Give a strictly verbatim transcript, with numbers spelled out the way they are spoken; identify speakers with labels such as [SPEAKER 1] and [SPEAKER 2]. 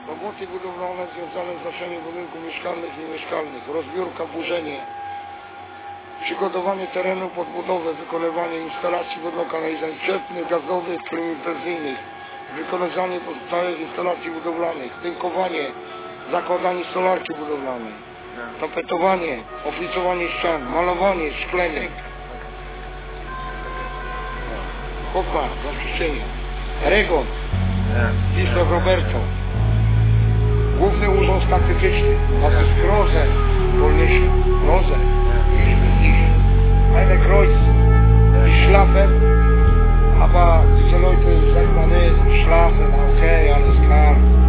[SPEAKER 1] Roboty budowlane związane z noszeniem budynków mieszkalnych i niemieszkalnych, rozbiórka, burzenie, przygotowanie terenu pod budowę, wykonywanie instalacji wodno-kanalizacyjnych, cieplnych, gazowych, klimatyzacyjnych, wykonywanie pozostałych instalacji budowlanych, tynkowanie, zakładanie solarki budowlanej, tapetowanie, oficowanie ścian, malowanie, szklenie. Kopa, zaczyszczenie, Regon, Wisław Roberto, Główny Urząd Statystyczny, das ist große polnische, große, ich, ich, eine Kreuz, die schlafen, aber diese Leute sagen mal, nee, schlafen, okay, alles klar.